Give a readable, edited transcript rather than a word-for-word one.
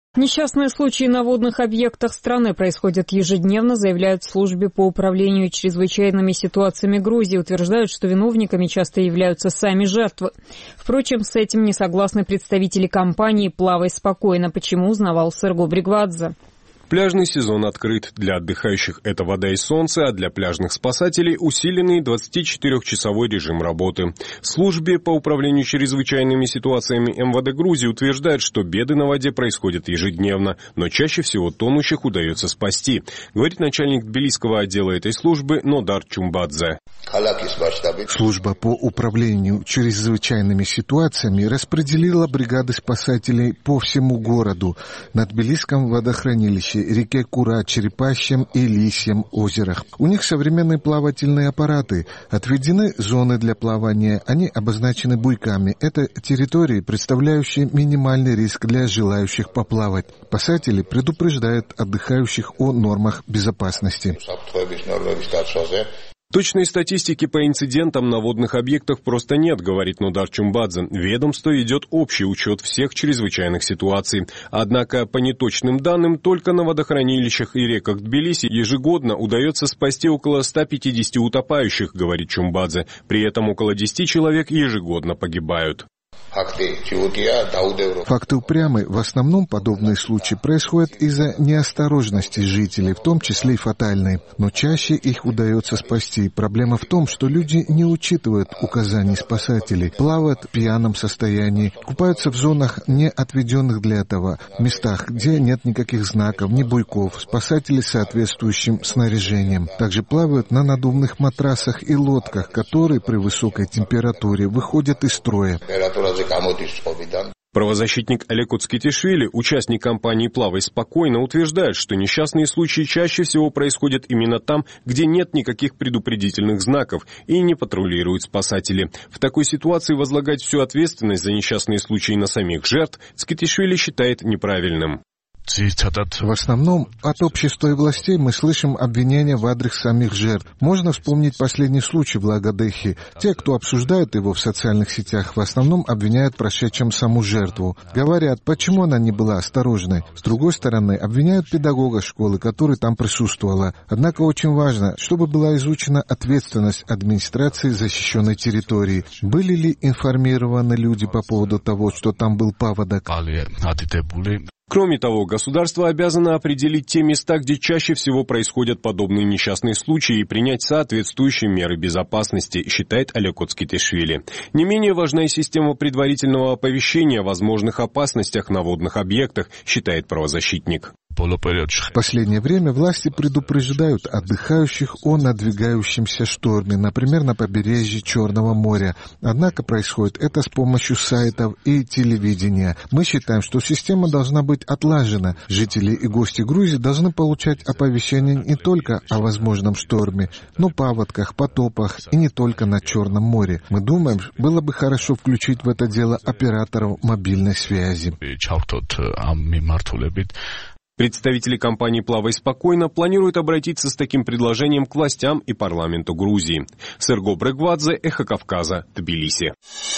Несчастные случаи на водных объектах страны происходят ежедневно, заявляют в службе по управлению чрезвычайными ситуациями Грузии. Утверждают, что виновниками часто являются сами жертвы. Впрочем, с этим не согласны представители компании «Плавай спокойно», почему узнавал Серго Бригвадзе. Пляжный сезон открыт. Для отдыхающих это вода и солнце, а для пляжных спасателей усиленный 24-часовой режим работы. В службе по управлению чрезвычайными ситуациями МВД Грузии утверждают, что беды на воде происходят ежедневно, но чаще всего тонущих удается спасти, говорит начальник тбилисского отдела этой службы Нодар Чумбадзе. Служба по управлению чрезвычайными ситуациями распределила бригады спасателей по всему городу на Тбилисском водохранилище, реке Кура, Черепащем и Лисьем озерах. У них современные плавательные аппараты, отведены зоны для плавания, они обозначены буйками. Это территории, представляющие минимальный риск для желающих поплавать. Спасатели предупреждают отдыхающих о нормах безопасности. Точной статистики по инцидентам на водных объектах просто нет, говорит Нодар Чумбадзе. Ведомство ведет общий учет всех чрезвычайных ситуаций. Однако, по неточным данным, только на водохранилищах и реках Тбилиси ежегодно удается спасти около 150 утопающих, говорит Чумбадзе. При этом около 10 человек ежегодно погибают. Факты упрямы. В основном подобные случаи происходят из-за неосторожности жителей, в том числе и фатальные. Но чаще их удается спасти. Проблема в том, что люди не учитывают указаний спасателей, плавают в пьяном состоянии, купаются в зонах, не отведенных для этого, местах, где нет никаких знаков, ни буйков, спасатели с соответствующим снаряжением. Также плавают на надувных матрасах и лодках, которые при высокой температуре выходят из строя. Правозащитник Олег Оцкетишвили, участник кампании «Плавай спокойно», утверждает, что несчастные случаи чаще всего происходят именно там, где нет никаких предупредительных знаков и не патрулируют спасатели. В такой ситуации возлагать всю ответственность за несчастные случаи на самих жертв Оцкетишвили считает неправильным. В основном от общества и властей мы слышим обвинения в адрес самих жертв. Можно вспомнить последний случай в Лагодехе. Те, кто обсуждают его в социальных сетях, в основном обвиняют прошедшим саму жертву. Говорят, почему она не была осторожной. С другой стороны, обвиняют педагога школы, который там присутствовала. Однако очень важно, чтобы была изучена ответственность администрации защищенной территории. Были ли информированы люди по поводу того, что там был паводок? Кроме того, государство обязано определить те места, где чаще всего происходят подобные несчастные случаи, и принять соответствующие меры безопасности, считает Олег Оцкетишвили. Не менее важна и система предварительного оповещения о возможных опасностях на водных объектах, считает правозащитник. В последнее время власти предупреждают отдыхающих о надвигающемся шторме, например, на побережье Черного моря. Однако происходит это с помощью сайтов и телевидения. Мы считаем, что система должна быть отлажена. Жители и гости Грузии должны получать оповещения не только о возможном шторме, но о паводках, потопах и не только на Черном море. Мы думаем, было бы хорошо включить в это дело операторов мобильной связи. Представители компании «Плавай спокойно» планируют обратиться с таким предложением к властям и парламенту Грузии. Серго Бригвадзе, Эхо Кавказа, Тбилиси.